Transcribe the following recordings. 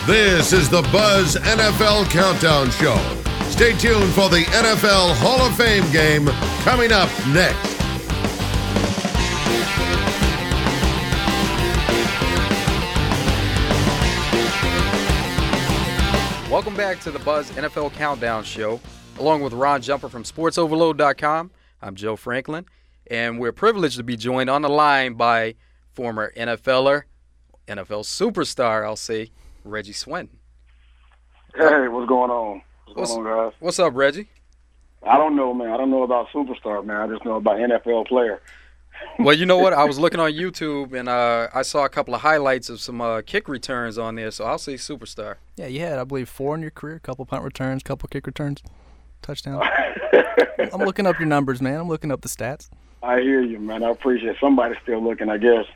This is the Buzz NFL Countdown Show. Stay tuned for the NFL Hall of Fame game coming up next. Welcome back to the Buzz NFL Countdown Show. Along with Ron Jumper from SportsOverload.com, I'm Joe Franklin, and we're privileged to be joined on the line by former NFLer, NFL superstar, I'll say, Reggie Swinton. Hey, what's going on? What's going on, guys? What's up, Reggie? I don't know, man. I don't know about superstar, man. I just know about NFL player. Well, you know what? I was looking on YouTube, and I saw a couple of highlights of some kick returns on there, so I'll say superstar. Yeah, you had, I believe, 4 in your career, a couple punt returns, couple kick returns, touchdowns. I'm looking up your numbers, man. I'm looking up the stats. I hear you, man. I appreciate it. Somebody's still looking, I guess.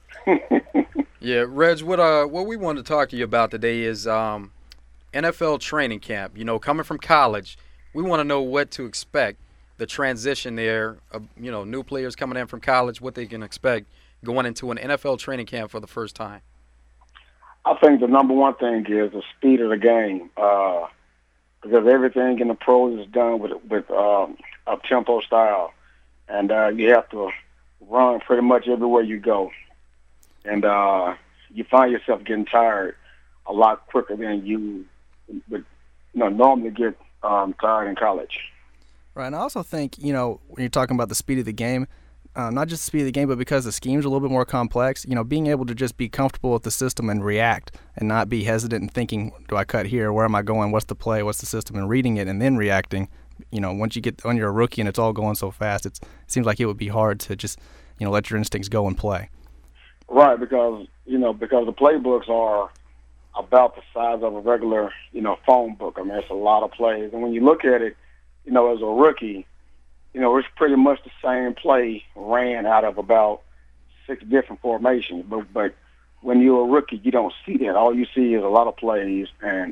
Yeah, Reg, what we wanted to talk to you about today is NFL training camp. You know, coming from college, we want to know what to expect, the transition there, new players coming in from college, what they can expect going into an NFL training camp for the first time. I think the number one thing is the speed of the game, because everything in the pros is done with up-tempo style, and you have to run pretty much everywhere you go. And you find yourself getting tired a lot quicker than you would normally get tired in college. Right, and I also think, when you're talking about the speed of the game, not just the speed of the game, but because the scheme's a little bit more complex, being able to just be comfortable with the system and react and not be hesitant and thinking, do I cut here? Where am I going? What's the play? What's the system? And reading it and then reacting. Once when you're a rookie and it's all going so fast, it seems like it would be hard to just, let your instincts go and play. Right, because the playbooks are about the size of a regular, phone book. I mean, it's a lot of plays. And when you look at it, as a rookie, it's pretty much the same play ran out of about 6 different formations. But when you're a rookie, you don't see that. All you see is a lot of plays and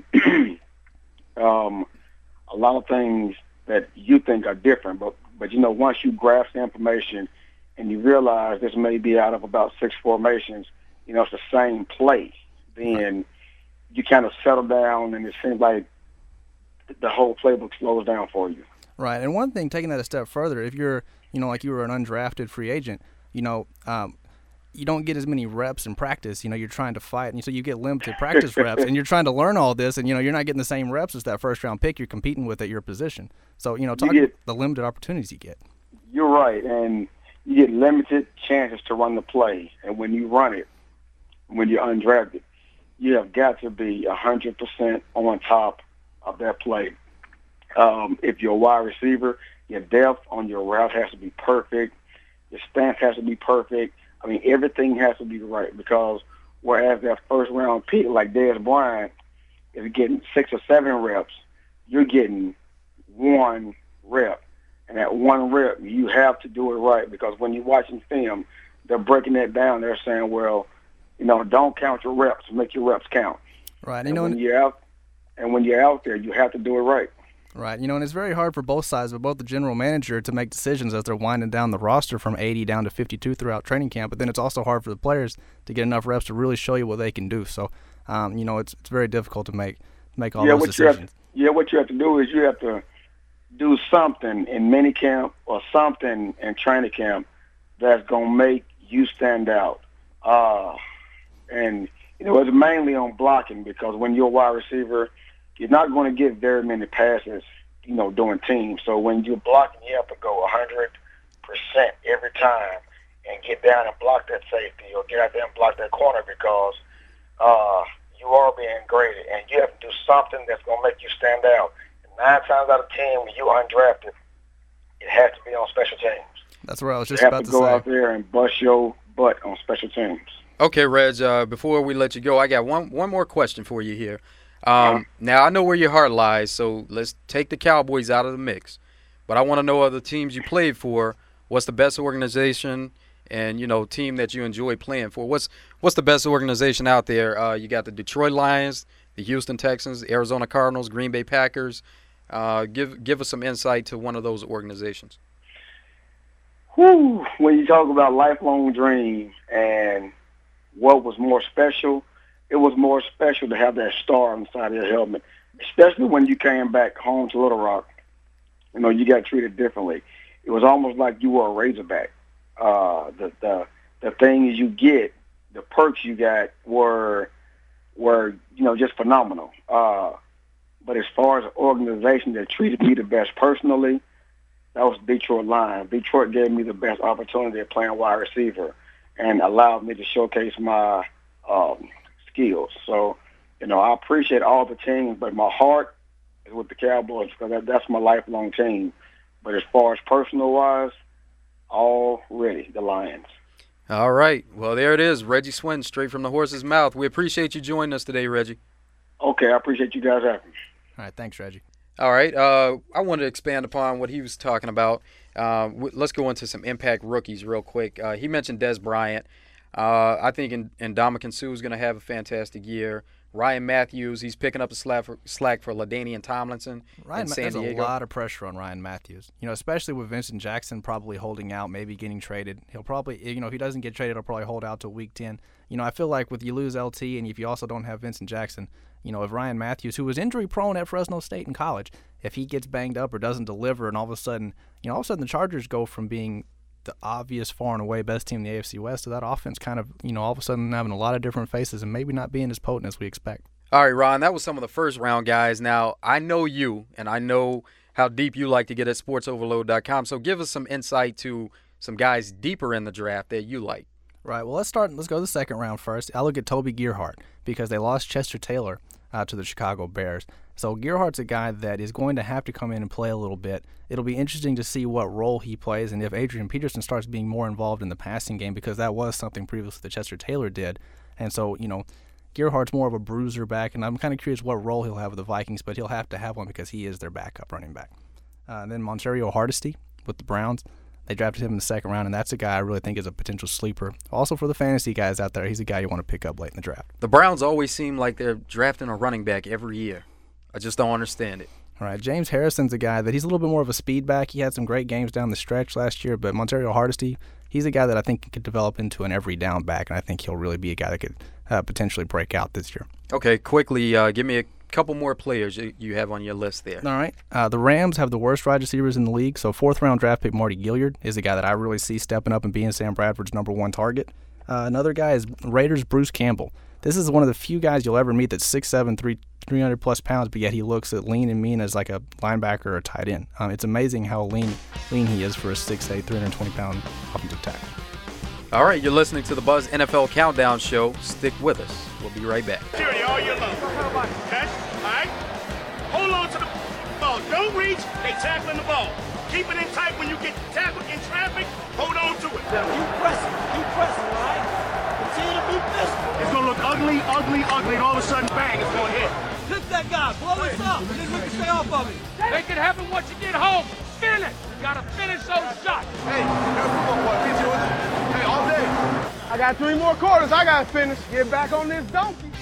a lot of things that you think are different. But once you grasp the information and you realize this may be out of about 6 formations, it's the same play, then you kind of settle down and it seems like the whole playbook slows down for you. Right, and one thing, taking that a step further, if you're, like you were an undrafted free agent, you don't get as many reps in practice. You're trying to fight, and so you get limited practice reps, and you're trying to learn all this, and, you're not getting the same reps as that first-round pick you're competing with at your position. So, talk about the limited opportunities you get. You're right, and you get limited chances to run the play, and when you run it, when you're undrafted, you have got to be 100% on top of that play. If you're a wide receiver, your depth on your route has to be perfect. Your stance has to be perfect. I mean, everything has to be right because whereas that first-round pick like Dez Bryant is getting 6 or 7 reps, you're getting 1 rep. And that 1 rep, you have to do it right because when you're watching film, they're breaking that down. They're saying, well, don't count your reps. Make your reps count. Right. And when you're out there, you have to do it right. Right, and it's very hard for both sides, but both the general manager to make decisions as they're winding down the roster from 80 down to 52 throughout training camp, but then it's also hard for the players to get enough reps to really show you what they can do. So, it's very difficult to make all those decisions. What you have to do is you have to do something in minicamp or something in training camp that's going to make you stand out. And it's mainly on blocking because when you're a wide receiver, you're not going to get very many passes, doing teams. So when you're blocking, you have to go 100% every time and get down and block that safety or get out there and block that corner because you are being graded. And you have to do something that's going to make you stand out. And 9 times out of 10, when you're undrafted, it has to be on special teams. That's where I was just about to say. You have to go out there and bust your butt on special teams. Okay, Reg, before we let you go, I got one more question for you here. Now, I know where your heart lies, so let's take the Cowboys out of the mix. But I want to know other teams you played for. What's the best organization and, team that you enjoy playing for? What's the best organization out there? You got the Detroit Lions, the Houston Texans, Arizona Cardinals, Green Bay Packers. Give us some insight to one of those organizations. When you talk about lifelong dream and what was more special, it was more special to have that star on the side of your helmet, especially when you came back home to Little Rock. You know, you got treated differently. It was almost like you were a Razorback. The things you get, the perks you got were just phenomenal. But as far as an organization that treated me the best personally, that was Detroit Lions. Detroit gave me the best opportunity of playing wide receiver and allowed me to showcase my skills. So, I appreciate all the teams, but my heart is with the Cowboys because that's my lifelong team. But as far as personal-wise, already the Lions. All right. Well, there it is. Reggie Swinton, straight from the horse's mouth. We appreciate you joining us today, Reggie. Okay, I appreciate you guys having me. All right, thanks, Reggie. All right. I wanted to expand upon what he was talking about. Let's go into some impact rookies real quick. He mentioned Des Bryant. I think Ndamukong Suh is going to have a fantastic year. Ryan Matthews, he's picking up the slack for LaDainian Tomlinson in San Diego. There's a lot of pressure on Ryan Matthews, especially with Vincent Jackson probably holding out, maybe getting traded. He'll probably, if he doesn't get traded, he'll probably hold out till week 10. I feel like with you lose LT and if you also don't have Vincent Jackson, if Ryan Matthews, who was injury prone at Fresno State in college, if he gets banged up or doesn't deliver and all of a sudden the Chargers go from being the obvious far and away best team in the AFC West to that offense kind of, all of a sudden having a lot of different faces and maybe not being as potent as we expect. All right, Ron, that was some of the first round guys. Now, I know you, and I know how deep you like to get at sportsoverload.com, so give us some insight to some guys deeper in the draft that you like. Right, well, let's go to the second round first. I look at Toby Gerhart because they lost Chester Taylor to the Chicago Bears. So Gerhart's a guy that is going to have to come in and play a little bit. It'll be interesting to see what role he plays and if Adrian Peterson starts being more involved in the passing game because that was something previously that Chester Taylor did. And so, Gerhart's more of a bruiser back, and I'm kind of curious what role he'll have with the Vikings, but he'll have to have one because he is their backup running back. And then Montario Hardesty with the Browns. They drafted him in the second round, and that's a guy I really think is a potential sleeper. Also for the fantasy guys out there, he's a guy you want to pick up late in the draft. The Browns always seem like they're drafting a running back every year. I just don't understand it. All right, James Harrison's a guy that he's a little bit more of a speed back. He had some great games down the stretch last year, but Montario Hardesty, he's a guy that I think could develop into an every down back, and I think he'll really be a guy that could potentially break out this year. Okay, quickly, give me a couple more players you have on your list there. All right. The Rams have the worst wide receivers in the league, so fourth-round draft pick Marty Gilliard is a guy that I really see stepping up and being Sam Bradford's number one target. Another guy is Raiders' Bruce Campbell. This is one of the few guys you'll ever meet that's 6'7", 300-plus pounds, but yet he looks at lean and mean as like a linebacker or a tight end. It's amazing how lean he is for a 6'8", 320-pound offensive tackle. All right, you're listening to the Buzz NFL Countdown Show. Stick with us. We'll be right back. Security all year long. Okay? All right? Hold on to the ball. Don't reach. They tackling the ball. Keep it in tight when you get tackled in traffic. Hold on to it. Keep pressing, all right? Continue to be physical. It's going to look ugly, and all of a sudden, bang, it's going to hit. Hit that guy. Blow us up. And then we can stay off of him. Make it happen once you get home. Finish. You got to finish those shots. Hey, you're a football boy. Beat you with it. Hey, all day. I got 3 more quarters. I got to finish. Get back on this donkey.